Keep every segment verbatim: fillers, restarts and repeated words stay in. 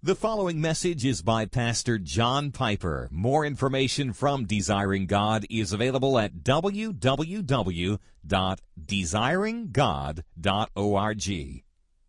The following message is by Pastor John Piper. More information from Desiring God is available at w w w dot desiring god dot org. The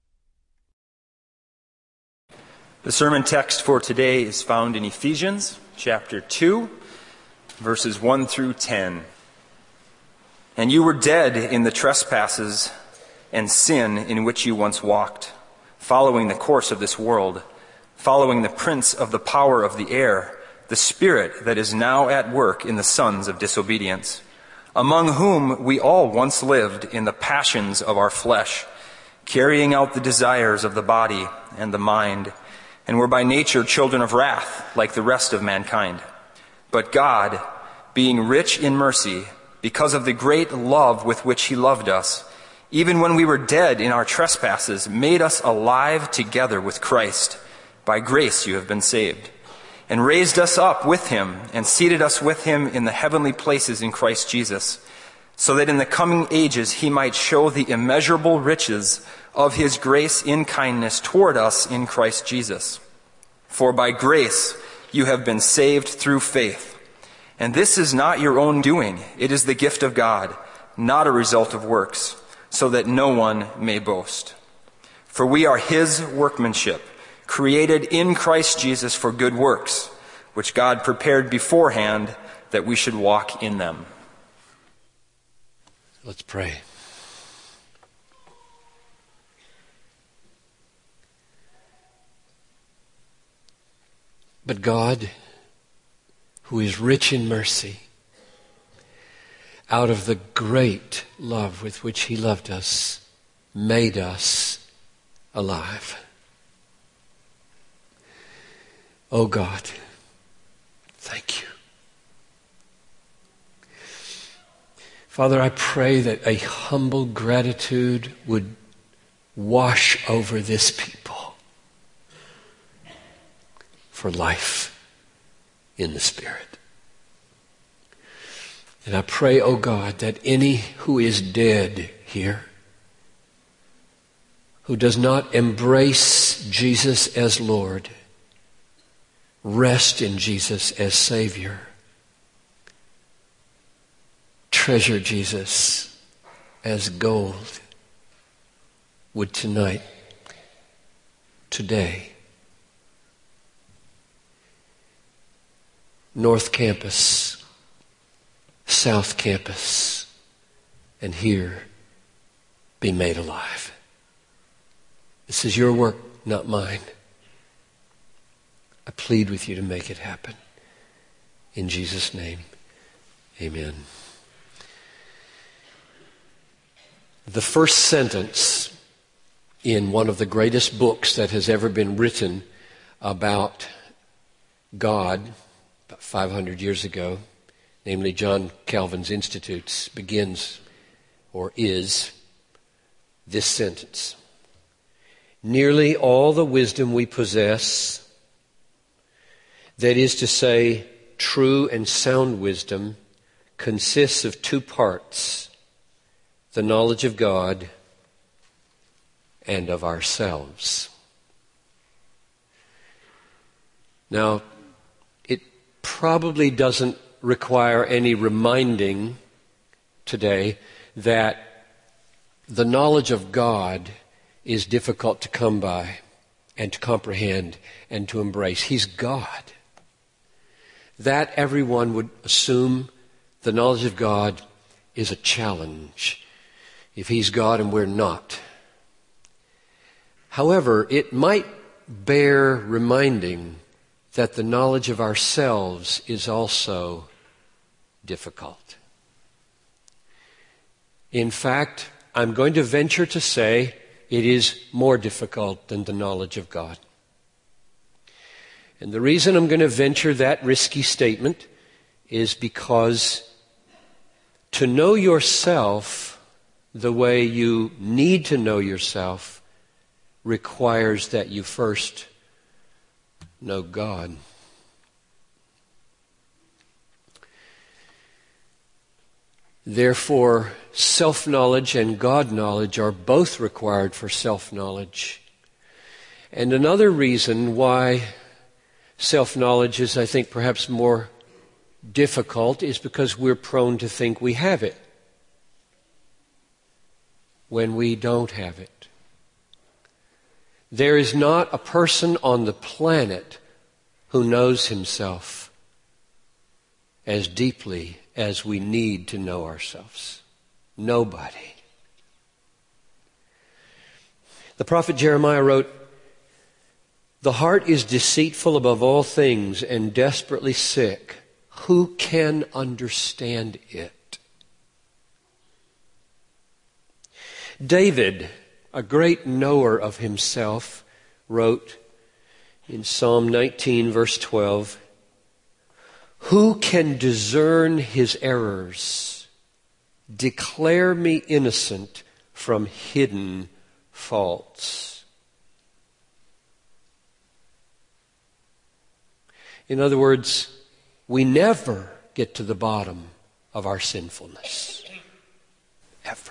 sermon text for today is found in Ephesians chapter two, verses one through ten. And you were dead in the trespasses and sin in which you once walked, following the course of this world, following the prince of the power of the air, the spirit that is now at work in the sons of disobedience, among whom we all once lived in the passions of our flesh, carrying out the desires of the body and the mind, and were by nature children of wrath, like the rest of mankind. But God, being rich in mercy, because of the great love with which He loved us, even when we were dead in our trespasses, made us alive together with Christ. By grace you have been saved, and raised us up with Him, and seated us with Him in the heavenly places in Christ Jesus, so that in the coming ages He might show the immeasurable riches of His grace in kindness toward us in Christ Jesus. For by grace you have been saved through faith. And this is not your own doing, it is the gift of God, not a result of works, so that no one may boast. For we are His workmanship, created in Christ Jesus for good works, which God prepared beforehand that we should walk in them. Let's pray. But God, who is rich in mercy, out of the great love with which He loved us, made us alive. Oh God, thank you. Father, I pray that a humble gratitude would wash over this people for life in the Spirit. And I pray, oh God, that any who is dead here, who does not embrace Jesus as Lord, rest in Jesus as Savior, treasure Jesus as gold, would tonight, today, North Campus, South Campus, and here be made alive. This is your work, not mine. I plead with you to make it happen. In Jesus' name, amen. The first sentence in one of the greatest books that has ever been written about God, about five hundred years ago, namely John Calvin's Institutes, begins or is this sentence. Nearly all the wisdom we possess, that is to say, true and sound wisdom, consists of two parts: the knowledge of God and of ourselves. Now, it probably doesn't require any reminding today that the knowledge of God is difficult to come by and to comprehend and to embrace. He's God. That everyone would assume the knowledge of God is a challenge if He's God and we're not. However, it might bear reminding that the knowledge of ourselves is also difficult. In fact, I'm going to venture to say it is more difficult than the knowledge of God. And the reason I'm going to venture that risky statement is because to know yourself the way you need to know yourself requires that you first know God. Therefore, self-knowledge and God-knowledge are both required for self-knowledge. And another reason why self-knowledge is, I think, perhaps more difficult is because we're prone to think we have it when we don't have it. There is not a person on the planet who knows himself as deeply as we need to know ourselves. Nobody. The prophet Jeremiah wrote, "The heart is deceitful above all things and desperately sick. Who can understand it?" David, a great knower of himself, wrote in Psalm nineteen, verse twelve, "Who can discern his errors? Declare me innocent from hidden faults." In other words, we never get to the bottom of our sinfulness. Ever.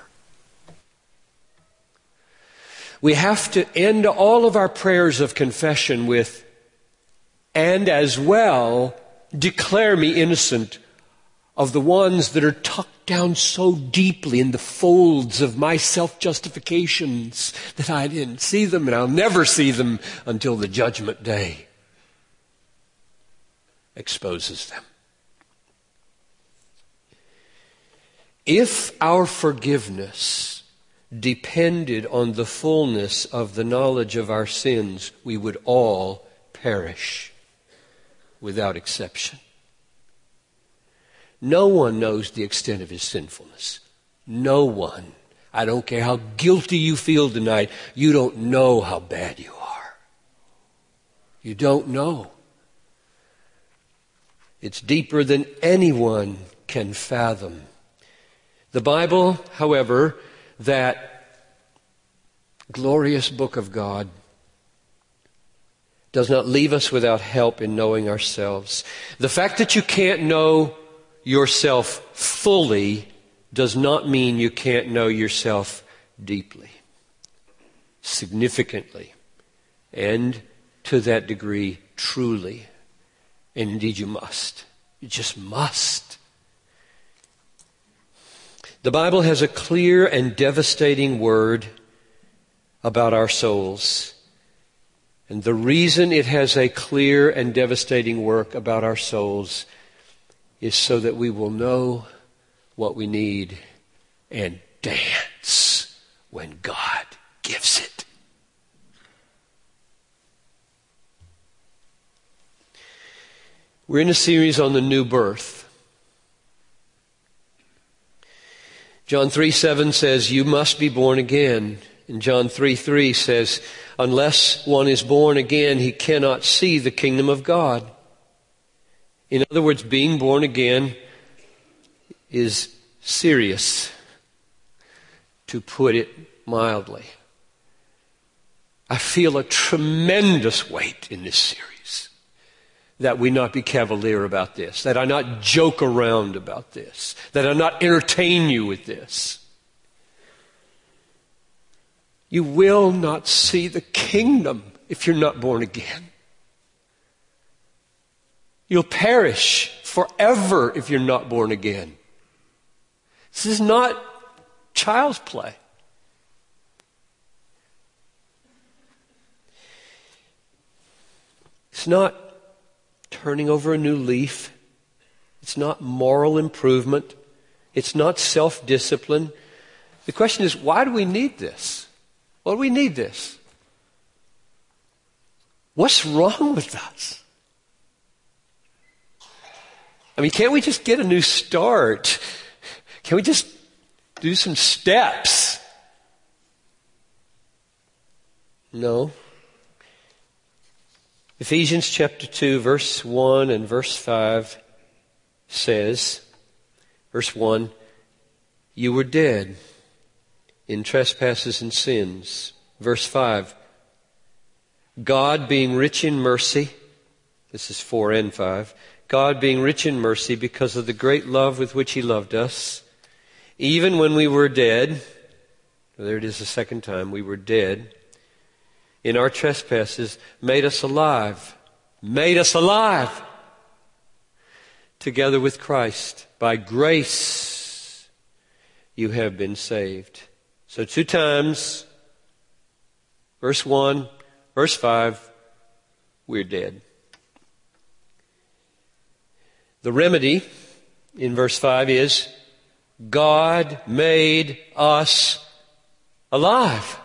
We have to end all of our prayers of confession with, "And as well, declare me innocent of the ones that are tucked down so deeply in the folds of my self-justifications that I didn't see them, and I'll never see them until the judgment day exposes them." If our forgiveness depended on the fullness of the knowledge of our sins, we would all perish without exception. No one knows the extent of his sinfulness. No one. I don't care how guilty you feel tonight, you don't know how bad you are. You don't know. It's deeper than anyone can fathom. The Bible, however, that glorious book of God, does not leave us without help in knowing ourselves. The fact that you can't know yourself fully does not mean you can't know yourself deeply, significantly, and to that degree truly. And indeed you must. You just must. The Bible has a clear and devastating word about our souls. And the reason it has a clear and devastating work about our souls is so that we will know what we need and dance when God gives it. We're in a series on the new birth. John three seven says, "You must be born again." And John three three says, "Unless one is born again, he cannot see the kingdom of God." In other words, being born again is serious, to put it mildly. I feel a tremendous weight in this series that we not be cavalier about this, that I not joke around about this, that I not entertain you with this. You will not see the kingdom if you're not born again. You'll perish forever if you're not born again. This is not child's play. It's not turning over a new leaf. It's not moral improvement. It's not self-discipline. The question is, why do we need this? Why do we need this? What's wrong with us? I mean, can't we just get a new start? Can we just do some steps? No. Ephesians chapter two, verse one and verse five says, verse one, "You were dead in trespasses and sins." Verse five, "God being rich in mercy," this is four and five, "God being rich in mercy because of the great love with which He loved us, even when we were dead," there it is the second time, "we were dead in our trespasses, made us alive. Made us alive together with Christ. By grace you have been saved. So two times, verse one, verse five, we're dead. The remedy in verse five is God made us alive.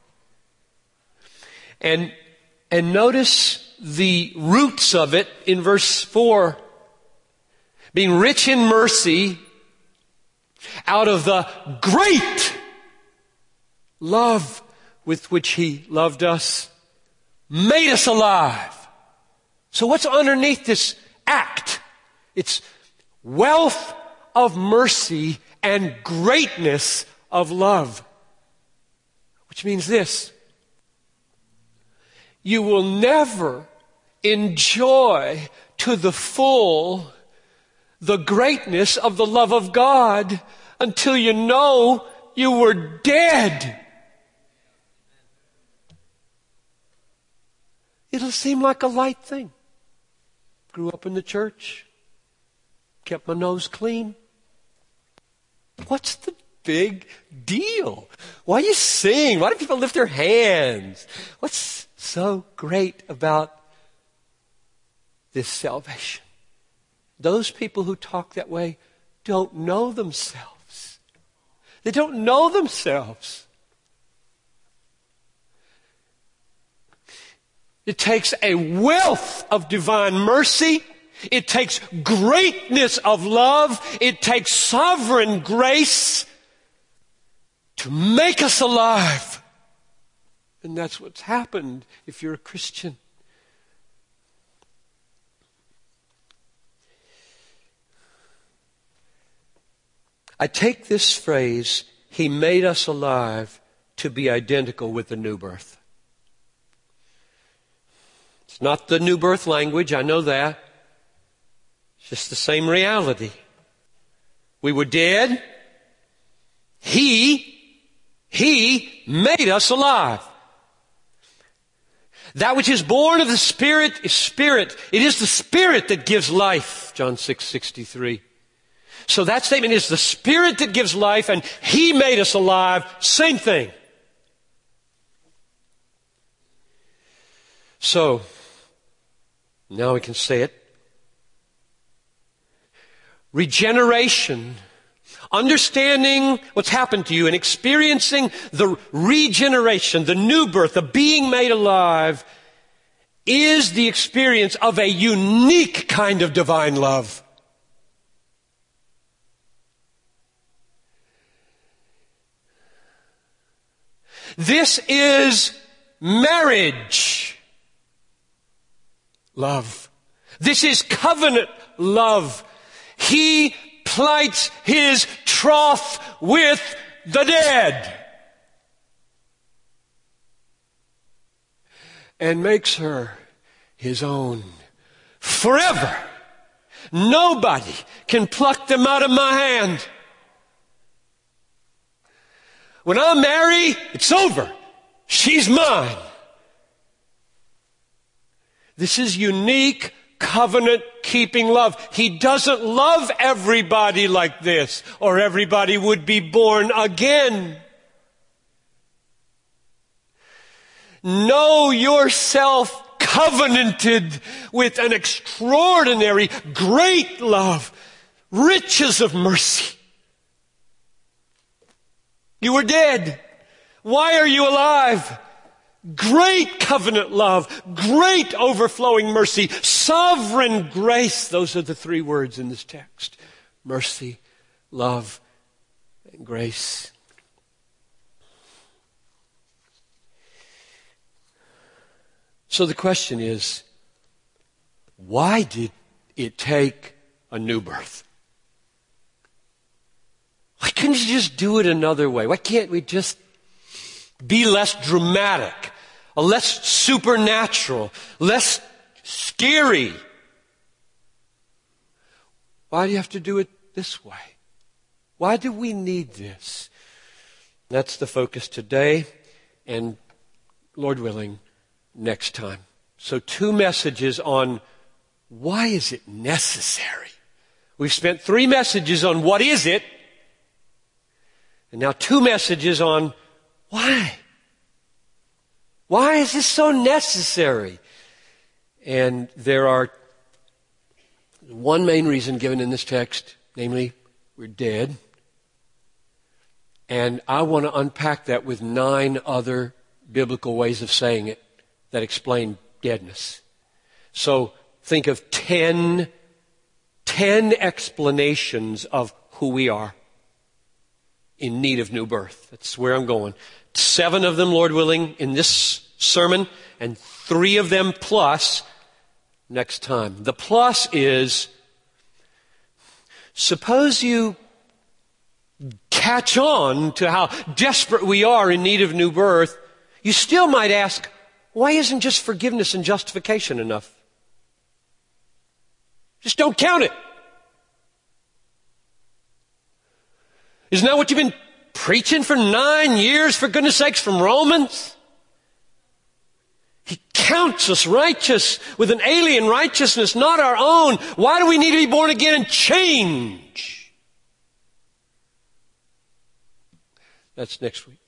And, and notice the roots of it in verse four. Being rich in mercy, out of the great love with which He loved us, made us alive. So what's underneath this act? It's wealth of mercy and greatness of love. Which means this: you will never enjoy to the full the greatness of the love of God until you know you were dead. It'll seem like a light thing. Grew up in the church, kept my nose clean. What's the big deal? Why you sing? Why do people lift their hands? What's so great about this salvation? Those people who talk that way don't know themselves. They don't know themselves. It takes a wealth of divine mercy. It takes greatness of love. It takes sovereign grace to make us alive. And that's what's happened if you're a Christian. I take this phrase, He made us alive, to be identical with the new birth. It's not the new birth language, I know that. It's just the same reality. We were dead. He, He made us alive. That which is born of the Spirit is Spirit. It is the Spirit that gives life, John six sixty-three. So that statement is the Spirit that gives life, and He made us alive. Same thing. So, now we can say it. Regeneration, understanding what's happened to you and experiencing the regeneration, the new birth, the being made alive, is the experience of a unique kind of divine love. This is marriage love. This is covenant love. He plights His troth with the dead and makes her His own forever. Nobody can pluck them out of my hand. When I marry, it's over. She's mine. This is unique covenant-keeping love. He doesn't love everybody like this, or everybody would be born again. Know yourself covenanted with an extraordinary, great love, riches of mercy. You were dead. Why are you alive? Great covenant love, great overflowing mercy, sovereign grace. Those are the three words in this text. Mercy, love, and grace. So the question is, why did it take a new birth? Why couldn't you just do it another way? Why can't we just be less dramatic, less supernatural, less scary? Why do you have to do it this way? Why do we need this? That's the focus today, and Lord willing, next time. So two messages on why is it necessary? We've spent three messages on what is it, and now two messages on why. Why is this so necessary? And there are one main reason given in this text, namely, we're dead. And I want to unpack that with nine other biblical ways of saying it that explain deadness. So think of ten, ten explanations of who we are in need of new birth. That's where I'm going. Seven of them, Lord willing, in this sermon, and three of them plus next time. The plus is, suppose you catch on to how desperate we are in need of new birth, you still might ask, why isn't just forgiveness and justification enough? Just don't count it. Isn't that what you've been preaching for nine years, for goodness sakes, from Romans? He counts us righteous with an alien righteousness, not our own. Why do we need to be born again and change? That's next week.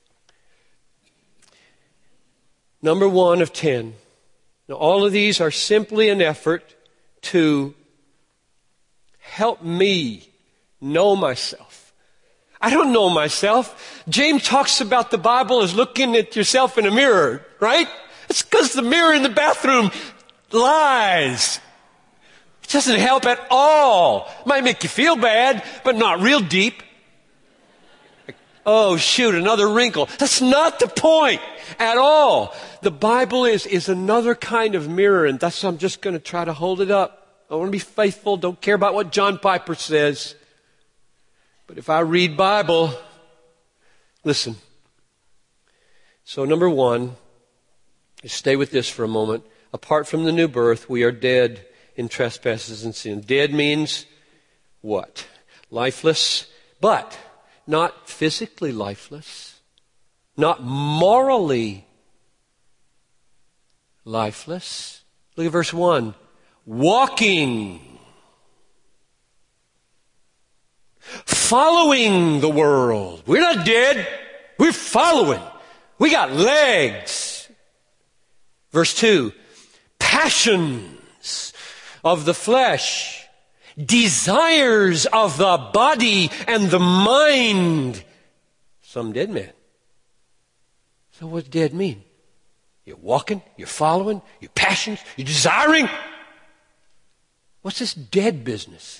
Number one of ten. Now, all of these are simply an effort to help me know myself. I don't know myself. James talks about the Bible as looking at yourself in a mirror, right? It's because the mirror in the bathroom lies. It doesn't help at all. It might make you feel bad, but not real deep. Like, oh, shoot, another wrinkle. That's not the point at all. The Bible is, is another kind of mirror, and that's why I'm just going to try to hold it up. I want to be faithful. Don't care about what John Piper says. But if I read Bible, listen. So number one, stay with this for a moment. Apart from the new birth, we are dead in trespasses and sin. Dead means what? Lifeless, but not physically lifeless, not morally lifeless. Look at verse one. Walking, following the world. We're not dead. We're following. We got legs. Verse two, passions of the flesh, desires of the body and the mind. Some dead men. So what does dead mean? You're walking, you're following, your passions, you're desiring. What's this dead business?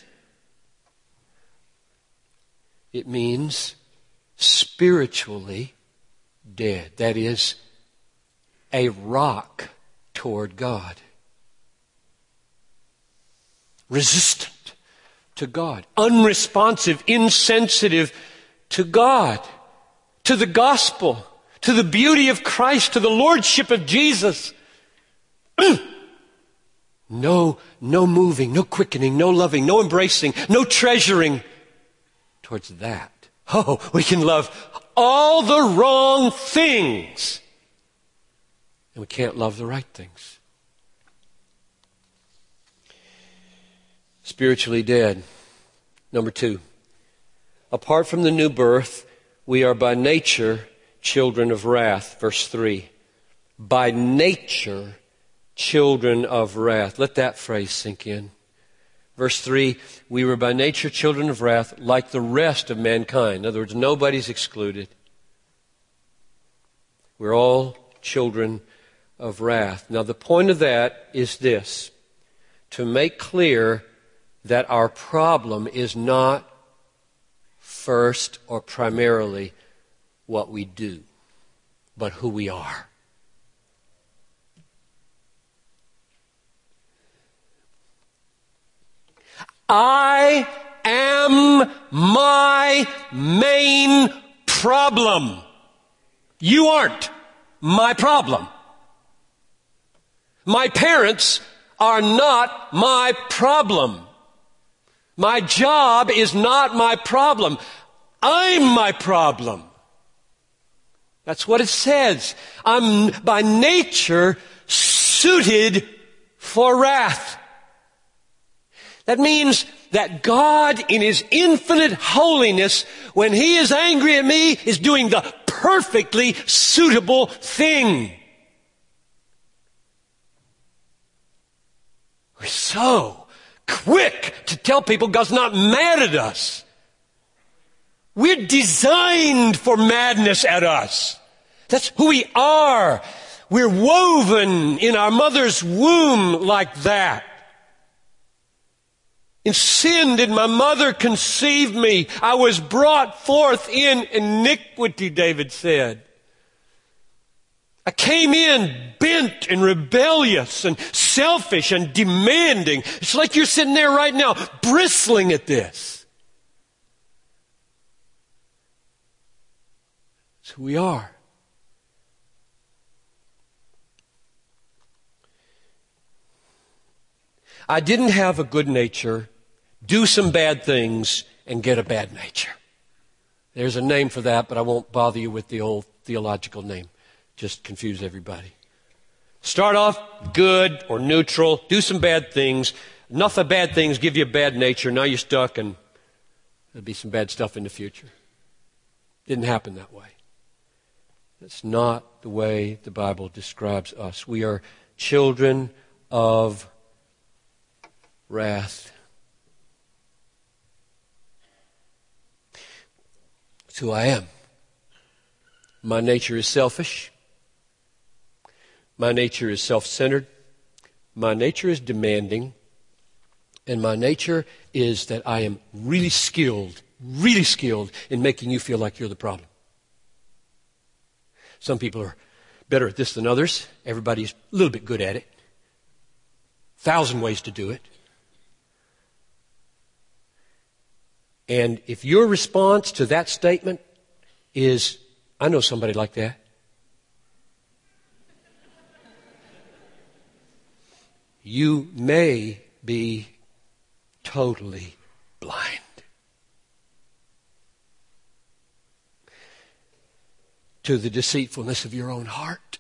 It means spiritually dead. That is, a rock toward God. Resistant to God. Unresponsive, insensitive to God. To the gospel. To the beauty of Christ. To the lordship of Jesus. No, no moving, no quickening, no loving, no embracing, no treasuring towards that. Oh, we can love all the wrong things. And we can't love the right things. Spiritually dead. Number two. Apart from the new birth, we are by nature children of wrath. Verse three. By nature children of wrath. Let that phrase sink in. Verse three, we were by nature children of wrath like the rest of mankind. In other words, nobody's excluded. We're all children of wrath. Now the point of that is this, to make clear that our problem is not first or primarily what we do, but who we are. I am my main problem. You aren't my problem. My parents are not my problem. My job is not my problem. I'm my problem. That's what it says. I'm by nature suited for wrath. That means that God, in His infinite holiness, when He is angry at me, is doing the perfectly suitable thing. We're so quick to tell people God's not mad at us. We're designed for madness at us. That's who we are. We're woven in our mother's womb like that. In sin did my mother conceive me. I was brought forth in iniquity, David said. I came in bent and rebellious and selfish and demanding. It's like you're sitting there right now bristling at this. It's who we are. I didn't have a good nature, do some bad things, and get a bad nature. There's a name for that, but I won't bother you with the old theological name. Just confuse everybody. Start off good or neutral, do some bad things. Enough of bad things give you a bad nature. Now you're stuck and there'll be some bad stuff in the future. Didn't happen that way. That's not the way the Bible describes us. We are children of wrath. It's who I am. My nature is selfish. My nature is self-centered. My nature is demanding. And my nature is that I am really skilled, really skilled in making you feel like you're the problem. Some people are better at this than others. Everybody's a little bit good at it. Thousand ways to do it. And if your response to that statement is, I know somebody like that, you may be totally blind. To the deceitfulness of your own heart.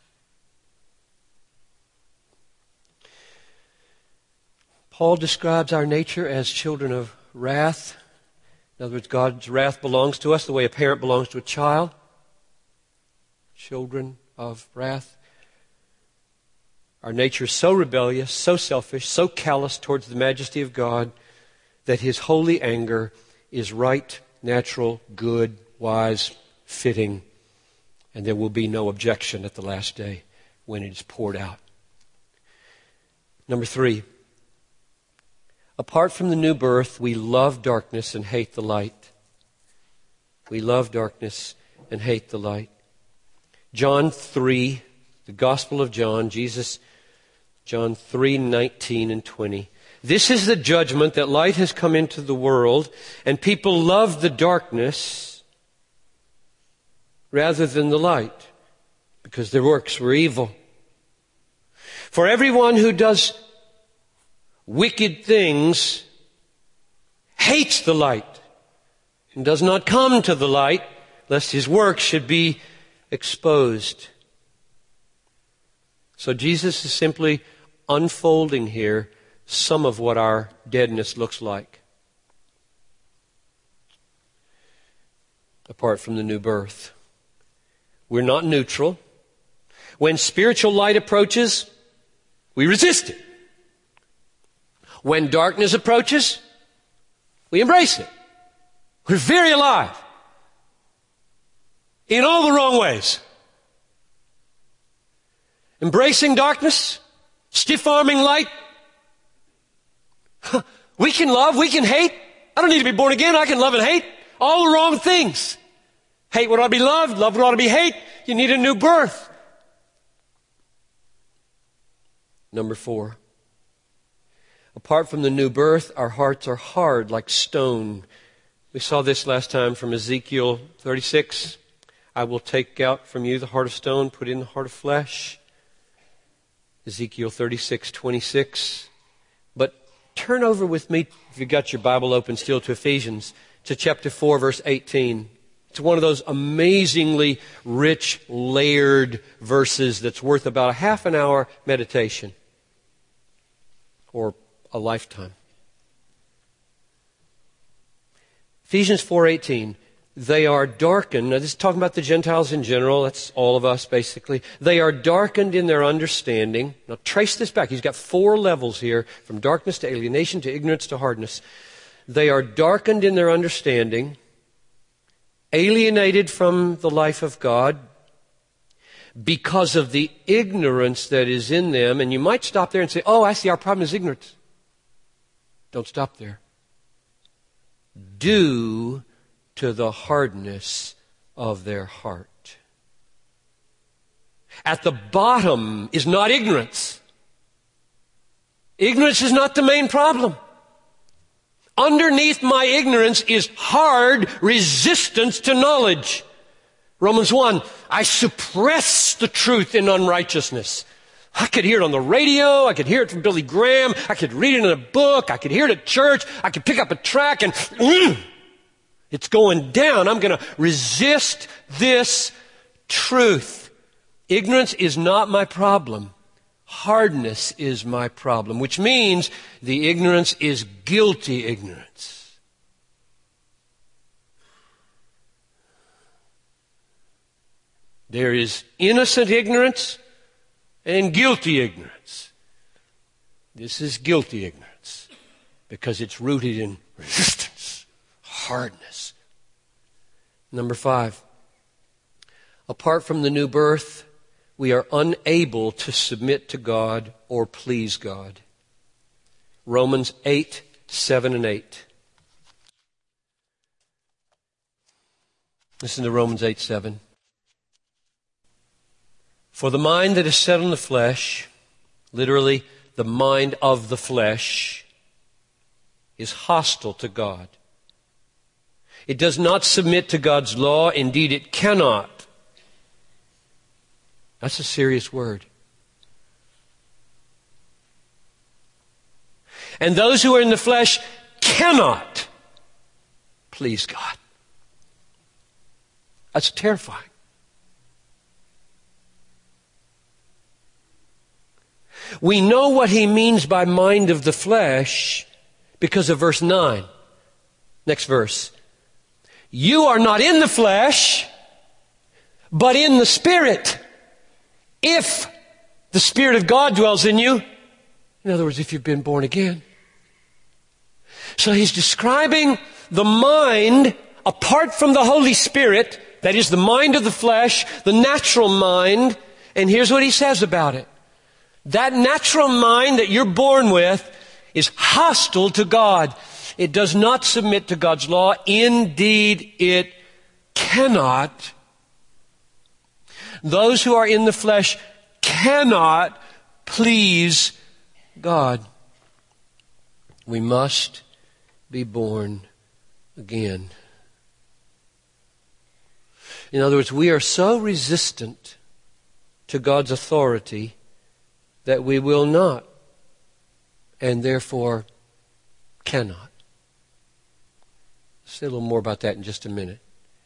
Paul describes our nature as children of wrath. In other words, God's wrath belongs to us the way a parent belongs to a child. Children of wrath. Our nature is so rebellious, so selfish, so callous towards the majesty of God that His holy anger is right, natural, good, wise, fitting, and there will be no objection at the last day when it is poured out. Number three, apart from the new birth, we love darkness and hate the light. We love darkness and hate the light. John three, the Gospel of John, Jesus, John three, nineteen and twenty. This is the judgment, that light has come into the world, and people love the darkness rather than the light, because their works were evil. For everyone who does wicked things hates the light and does not come to the light, lest his works should be exposed. So Jesus is simply unfolding here some of what our deadness looks like apart from the new birth. We're not neutral. When spiritual light approaches, we resist it. When darkness approaches, we embrace it. We're very alive in all the wrong ways. Embracing darkness, stiff-arming light. We can love, we can hate. I don't need to be born again. I can love and hate. All the wrong things. Hate what ought to be loved, love what ought to be hate. You need a new birth. Number four. Apart from the new birth, our hearts are hard like stone. We saw this last time from Ezekiel thirty-six. I will take out from you the heart of stone, put in the heart of flesh. Ezekiel thirty-six, twenty-six. But turn over with me, if you've got your Bible open still, to Ephesians, to chapter four, verse eighteen. It's one of those amazingly rich, layered verses that's worth about a half an hour meditation or a lifetime. Ephesians four eighteen, they are darkened. Now this is talking about the Gentiles in general. That's all of us basically. They are darkened in their understanding. Now trace this back. He's got four levels here, from darkness to alienation to ignorance to hardness. They are darkened in their understanding, alienated from the life of God because of the ignorance that is in them. And you might stop there and say, oh, I see, our problem is ignorance. Don't stop there. Due to the hardness of their heart. At the bottom is not ignorance. Ignorance is not the main problem. Underneath my ignorance is hard resistance to knowledge. Romans one, I suppress the truth in unrighteousness. I could hear it on the radio. I could hear it from Billy Graham. I could read it in a book. I could hear it at church. I could pick up a track and mm, it's going down. I'm going to resist this truth. Ignorance is not my problem. Hardness is my problem, which means the ignorance is guilty ignorance. There is innocent ignorance and guilty ignorance. This is guilty ignorance because it's rooted in resistance, hardness. Number five, apart from the new birth, we are unable to submit to God or please God. Romans eight, seven and eight. Listen to Romans eight, seven. For the mind that is set on the flesh, literally the mind of the flesh, is hostile to God. It does not submit to God's law. Indeed, it cannot. That's a serious word. And those who are in the flesh cannot please God. That's terrifying. We know what he means by mind of the flesh because of verse nine. Next verse. You are not in the flesh, but in the Spirit, if the Spirit of God dwells in you. In other words, if you've been born again. So he's describing the mind apart from the Holy Spirit, that is the mind of the flesh, the natural mind, and here's what he says about it. That natural mind that you're born with is hostile to God. It does not submit to God's law. Indeed, it cannot. Those who are in the flesh cannot please God. We must be born again. In other words, we are so resistant to God's authority that we will not, and therefore cannot. I'll say a little more about that in just a minute.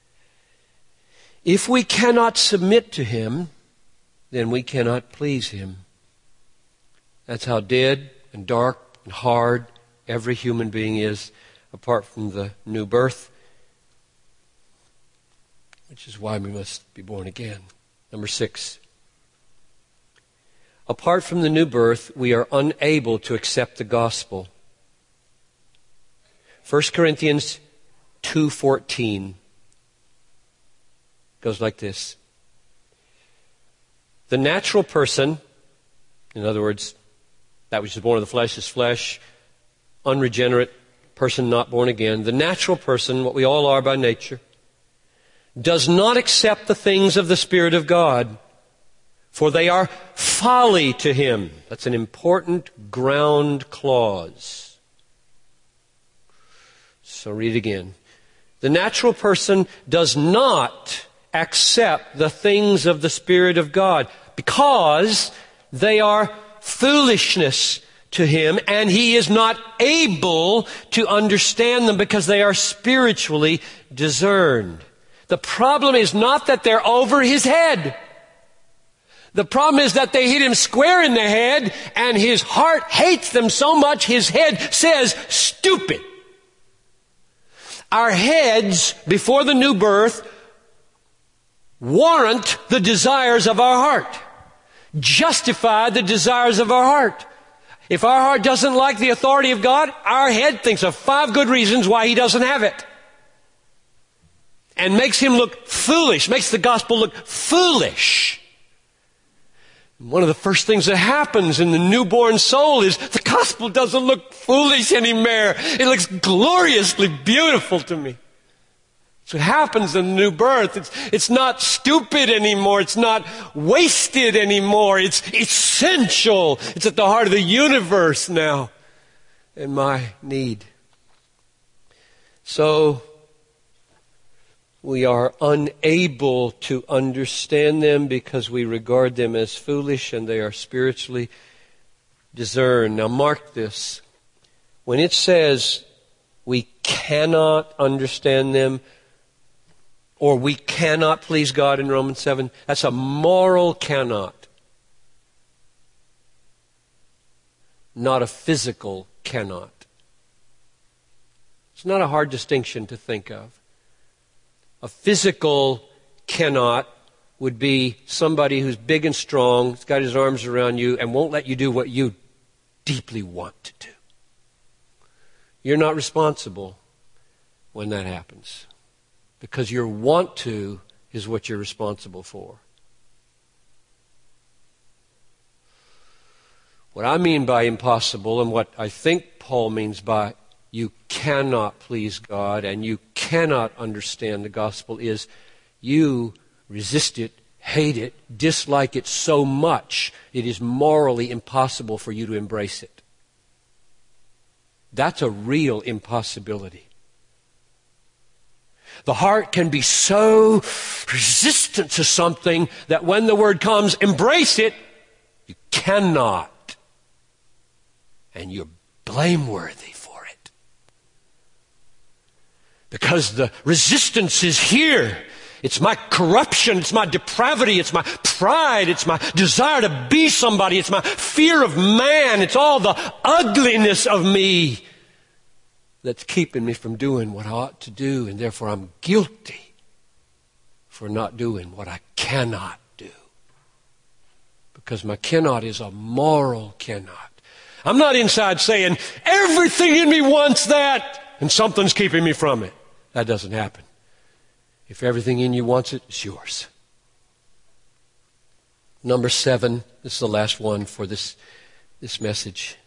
If we cannot submit to him, then we cannot please him. That's how dead and dark and hard every human being is apart from the new birth, which is why we must be born again. Number six. Apart from the new birth, we are unable to accept the gospel. First Corinthians two fourteen goes like this. The natural person, in other words, that which is born of the flesh is flesh, unregenerate person not born again, the natural person, what we all are by nature, does not accept the things of the Spirit of God, for they are folly to him. That's an important ground clause. So read it again. The natural person does not accept the things of the Spirit of God because they are foolishness to him, and he is not able to understand them because they are spiritually discerned. The problem is not that they're over his head. The problem is that they hit him square in the head, and his heart hates them so much his head says, stupid. Our heads, before the new birth, warrant the desires of our heart. Justify the desires of our heart. If our heart doesn't like the authority of God, our head thinks of five good reasons why he doesn't have it. And makes him look foolish, makes the gospel look foolish. One of the first things that happens in the newborn soul is the gospel doesn't look foolish anymore. It looks gloriously beautiful to me. That's what happens in the new birth. It's, it's not stupid anymore. It's not wasted anymore. It's essential. It's at the heart of the universe now and my need. So we are unable to understand them because we regard them as foolish and they are spiritually discerned. Now mark this. When it says we cannot understand them or we cannot please God in Romans seven, that's a moral cannot. Not a physical cannot. It's not a hard distinction to think of. A physical cannot would be somebody who's big and strong, has got his arms around you, and won't let you do what you deeply want to do. You're not responsible when that happens, because your want to is what you're responsible for. What I mean by impossible, and what I think Paul means by you cannot please God and you cannot understand the gospel, is you resist it, hate it, dislike it so much it is morally impossible for you to embrace it. That's a real impossibility. The heart can be so resistant to something that when the word comes, embrace it, you cannot. And you're blameworthy for it. Because the resistance is here. It's my corruption, it's my depravity, it's my pride, it's my desire to be somebody, it's my fear of man, it's all the ugliness of me that's keeping me from doing what I ought to do, and therefore I'm guilty for not doing what I cannot do. Because my cannot is a moral cannot. I'm not inside saying, everything in me wants that, and something's keeping me from it. That doesn't happen. If everything in you wants it, it's yours. Number seven, this is the last one for this, this message.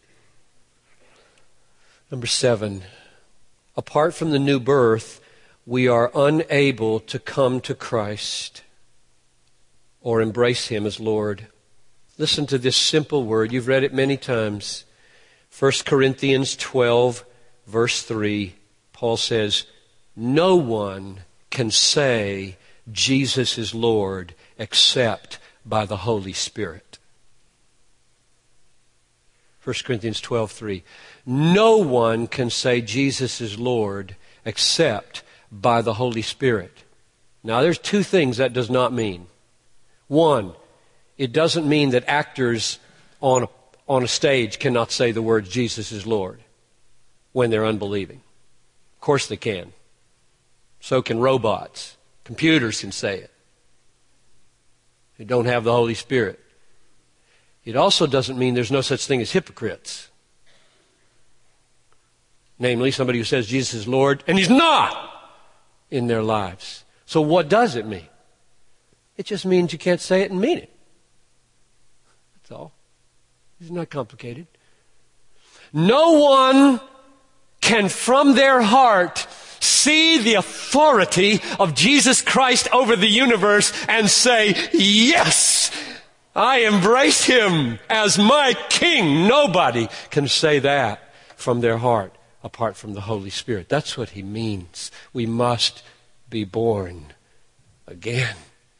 Number seven, apart from the new birth, we are unable to come to Christ or embrace Him as Lord. Listen to this simple word. You've read it many times. First Corinthians twelve, verse three, Paul says, no one can say Jesus is Lord except by the Holy Spirit. First Corinthians twelve three. No one can say Jesus is Lord except by the Holy Spirit. Now there's two things that does not mean. One, it doesn't mean that actors on a, on a stage cannot say the words Jesus is Lord when they're unbelieving. Of course they can. So can robots. Computers can say it. They don't have the Holy Spirit. It also doesn't mean there's no such thing as hypocrites. Namely, somebody who says Jesus is Lord, and He's not in their lives. So what does it mean? It just means you can't say it and mean it. That's all. It's not complicated. No one can from their heart see the authority of Jesus Christ over the universe and say, yes, I embrace Him as my King. Nobody can say that from their heart apart from the Holy Spirit. That's what He means. We must be born again.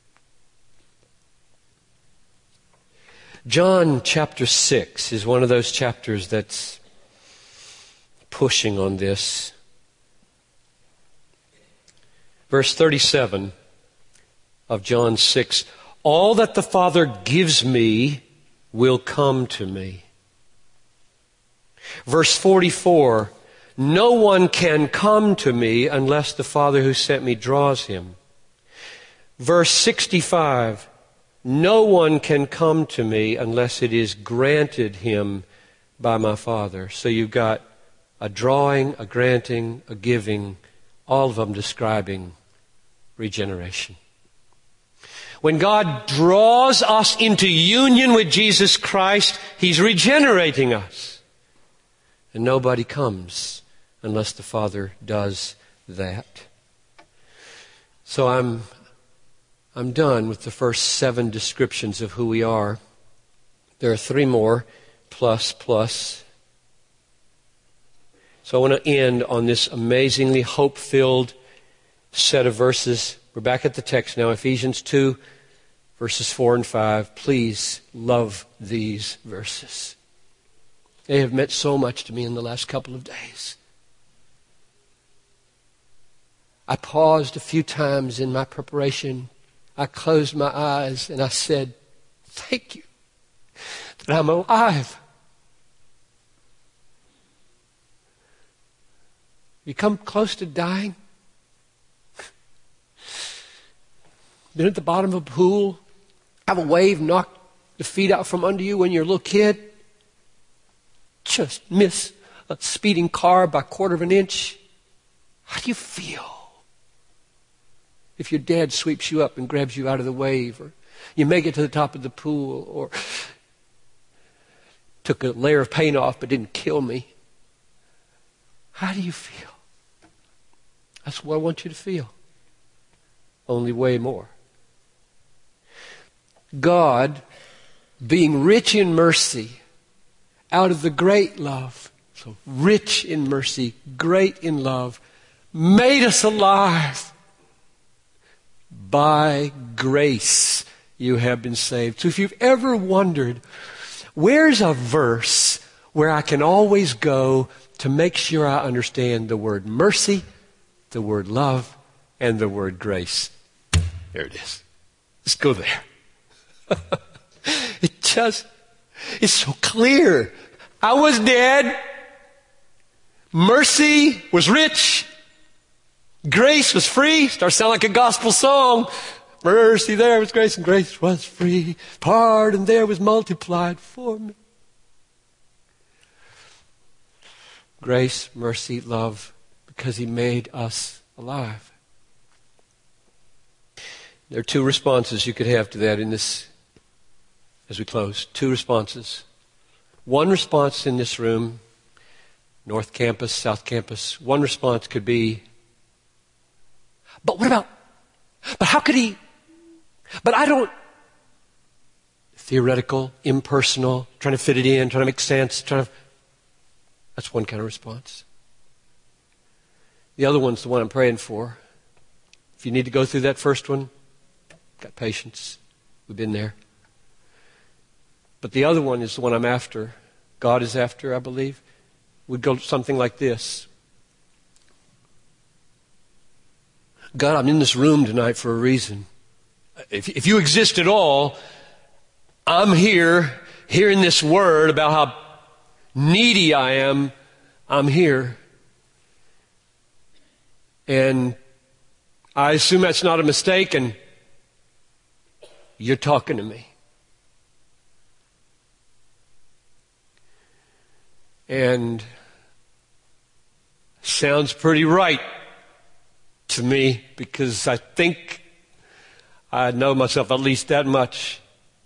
John chapter six is one of those chapters that's pushing on this. Verse thirty-seven, of John six. All that the Father gives me will come to me. Verse forty-four, no one can come to me unless the Father who sent me draws him. Verse sixty-five, no one can come to me unless it is granted him by my Father. So you've got a drawing, a granting, a giving, all of them describing regeneration. When God draws us into union with Jesus Christ, He's regenerating us. And nobody comes unless the Father does that. So I'm I'm done with the first seven descriptions of who we are. There are three more, plus, plus. So I want to end on this amazingly hope-filled set of verses. We're back at the text now, Ephesians two, verses four and five. Please love these verses. They have meant so much to me in the last couple of days. I paused a few times in my preparation. I closed my eyes and I said, thank you that I'm alive. You come close to dying? Been at the bottom of a pool? Have a wave knock the feet out from under you when you're a little kid? Just miss a speeding car by a quarter of an inch? How do you feel? If your dad sweeps you up and grabs you out of the wave, or you make it to the top of the pool, or took a layer of paint off but didn't kill me. How do you feel? That's what I want you to feel. Only way more. God, being rich in mercy, out of the great love, so rich in mercy, great in love, made us alive. By grace you have been saved. So if you've ever wondered, where's a verse where I can always go to make sure I understand the word mercy, the word love, and the word grace? There it is. Let's go there. It just, it's so clear. I was dead. Mercy was rich. Grace was free. Starts to sound like a gospel song. Mercy there was grace, and grace was free. Pardon there was multiplied for me. Grace, mercy, love, because He made us alive. There are two responses you could have to that in this, as we close. Two responses. One response in this room, North Campus, South Campus, one response could be, but what about, but how could He, but I don't, theoretical, impersonal, trying to fit it in, trying to make sense, trying to, that's one kind of response. The other one's the one I'm praying for. If you need to go through that first one, got patience. We've been there. But the other one is the one I'm after. God is after, I believe. Would go something like this. God, I'm in this room tonight for a reason. If, if you exist at all, I'm here, hearing this word about how needy I am. I'm here. And I assume that's not a mistake, and you're talking to me. And sounds pretty right to me, because I think I know myself at least that much.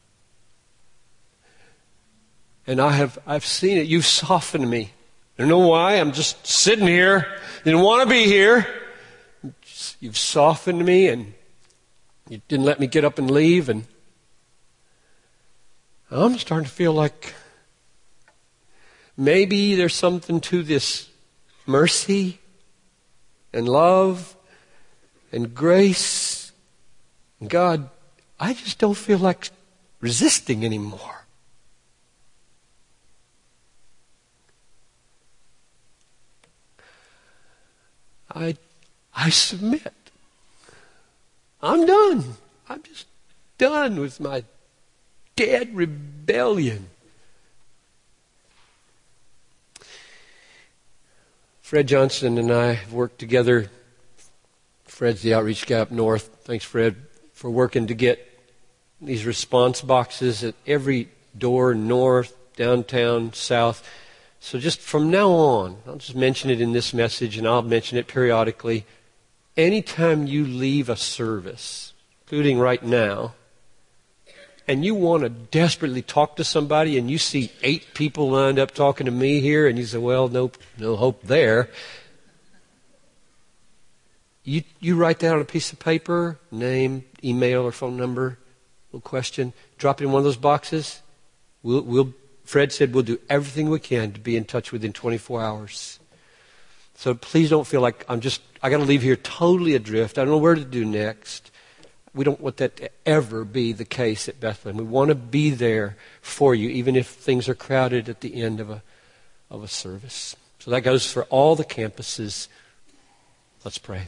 And I have I've seen it. You've softened me. I don't know why. I'm just sitting here. Didn't want to be here. You've softened me, and you didn't let me get up and leave. And I'm starting to feel like maybe there's something to this mercy and love and grace. And God, I just don't feel like resisting anymore. I I submit. I'm done. I'm just done with my dead rebellion. Fred Johnson and I have worked together. Fred's the outreach guy up north. Thanks, Fred, for working to get these response boxes at every door, north, downtown, south. So just from now on, I'll just mention it in this message, and I'll mention it periodically. Anytime you leave a service, including right now, and you want to desperately talk to somebody, and you see eight people lined up talking to me here, and you say, well, no, no hope there. You you write that on a piece of paper, name, email, or phone number, little question, drop it in one of those boxes. We'll, we'll, Fred said we'll do everything we can to be in touch within twenty-four hours. So please don't feel like I'm just, I got to leave here totally adrift. I don't know where to do next. We don't want that to ever be the case at Bethlehem. We want to be there for you, even if things are crowded at the end of a of a service. So that goes for all the campuses. Let's pray.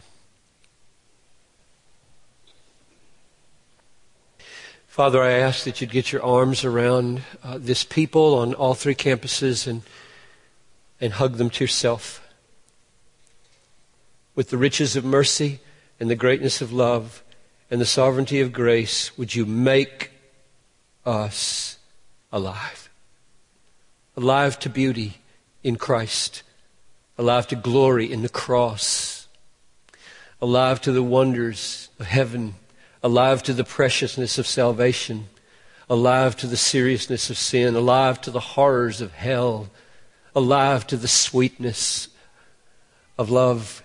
Father, I ask that you'd get your arms around uh, this people on all three campuses and and hug them to yourself. With the riches of mercy and the greatness of love and the sovereignty of grace, would you make us alive? Alive to beauty in Christ. Alive to glory in the cross. Alive to the wonders of heaven. Alive to the preciousness of salvation. Alive to the seriousness of sin. Alive to the horrors of hell. Alive to the sweetness of love.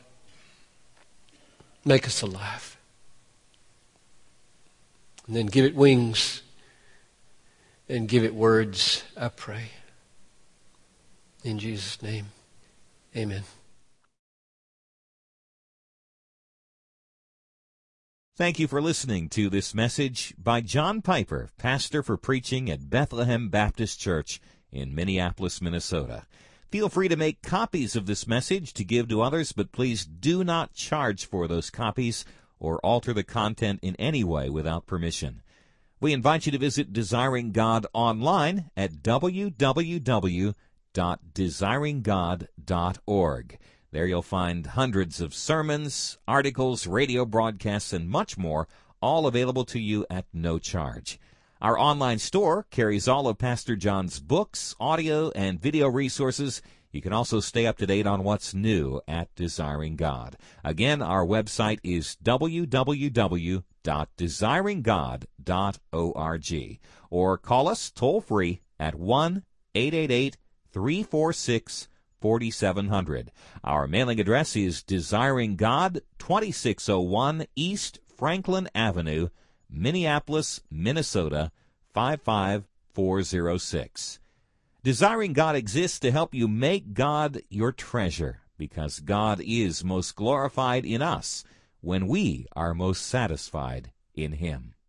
Make us alive. And then give it wings and give it words, I pray. In Jesus' name, amen. Thank you for listening to this message by John Piper, pastor for preaching at Bethlehem Baptist Church in Minneapolis, Minnesota. Feel free to make copies of this message to give to others, but please do not charge for those copies or alter the content in any way without permission. We invite you to visit Desiring God online at w w w dot desiring god dot org. There you'll find hundreds of sermons, articles, radio broadcasts, and much more, all available to you at no charge. Our online store carries all of Pastor John's books, audio, and video resources. You can also stay up to date on what's new at Desiring God. Again, our website is w w w dot desiring god dot org, or call us toll-free at one eight eight eight, three four six, four seven zero zero. Our mailing address is Desiring God, twenty-six oh one East Franklin Avenue, Minneapolis, Minnesota, five five four zero six. Desiring God exists to help you make God your treasure, because God is most glorified in us when we are most satisfied in Him.